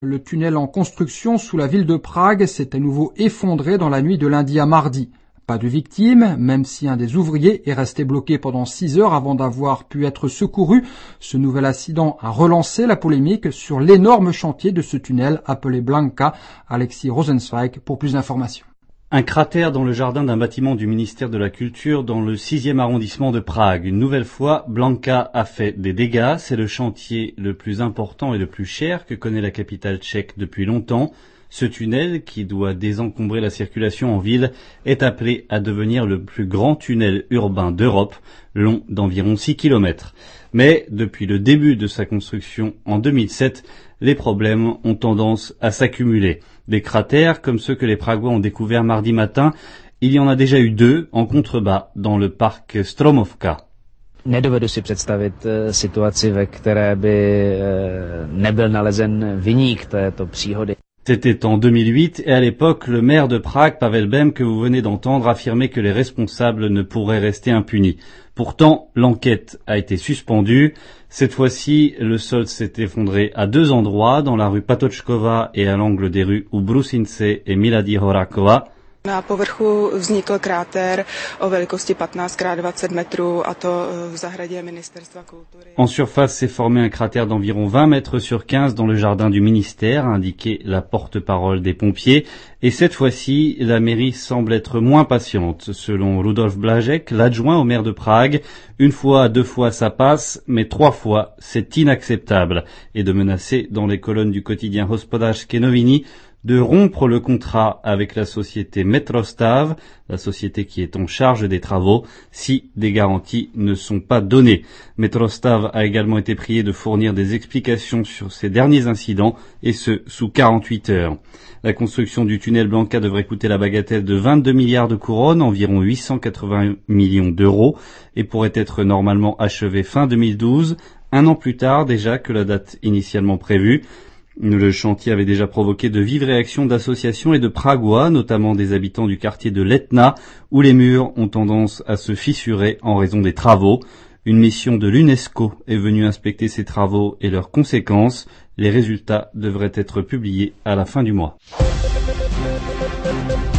Le tunnel en construction sous la ville de Prague s'est à nouveau effondré dans la nuit de lundi à mardi. Pas de victimes, même si un des ouvriers est resté bloqué pendant 6 heures avant d'avoir pu être secouru. Ce nouvel accident a relancé la polémique sur l'énorme chantier de ce tunnel appelé Blanka. Alexis Rosenzweig pour plus d'informations. Un cratère dans le jardin d'un bâtiment du ministère de la Culture dans le 6e arrondissement de Prague. Une nouvelle fois, Blanka a fait des dégâts. C'est le chantier le plus important et le plus cher que connaît la capitale tchèque depuis longtemps. Ce tunnel, qui doit désencombrer la circulation en ville, est appelé à devenir le plus grand tunnel urbain d'Europe, long d'environ 6 km. Mais depuis le début de sa construction en 2007, les problèmes ont tendance à s'accumuler. Des cratères comme ceux que les Pragois ont découverts mardi matin, il y en a déjà eu 2 en contrebas dans le parc Stromovka. Nedovedu si představit situaci, ve které by nebyl nalezen viník této příhody. C'était en 2008 et à l'époque, le maire de Prague, Pavel Bem, que vous venez d'entendre, affirmait que les responsables ne pourraient rester impunis. Pourtant, l'enquête a été suspendue. Cette fois-ci, le sol s'est effondré à 2 endroits, dans la rue Patočkova et à l'angle des rues Ubrusince et Miladi Horakova. Na povrchu vznikl kráter o velikosti 15 x 20 metrů a to v zahradě Ministerstva kultury. En surface s'est formé un cratère d'environ 20 mètres sur 15 dans le jardin du ministère, a indiqué la porte-parole des pompiers. Et cette fois-ci, la mairie semble être moins patiente. Selon Rudolf Blažek, l'adjoint au maire de Prague, 1 fois, 2 fois ça passe, mais 3 fois c'est inacceptable. Et de menacer dans les colonnes du quotidien Hospodářské noviny de rompre le contrat avec la société Metrostav, la société qui est en charge des travaux, si des garanties ne sont pas données. Metrostav a également été prié de fournir des explications sur ces derniers incidents, et ce, sous 48 heures. La construction du tunnel Blanka devrait coûter la bagatelle de 22 milliards de couronnes, environ 880 millions d'euros, et pourrait être normalement achevée fin 2012, 1 an plus tard déjà que la date initialement prévue. Le chantier avait déjà provoqué de vives réactions d'associations et de Pragois, notamment des habitants du quartier de Letna, où les murs ont tendance à se fissurer en raison des travaux. Une mission de l'UNESCO est venue inspecter ces travaux et leurs conséquences. Les résultats devraient être publiés à la fin du mois.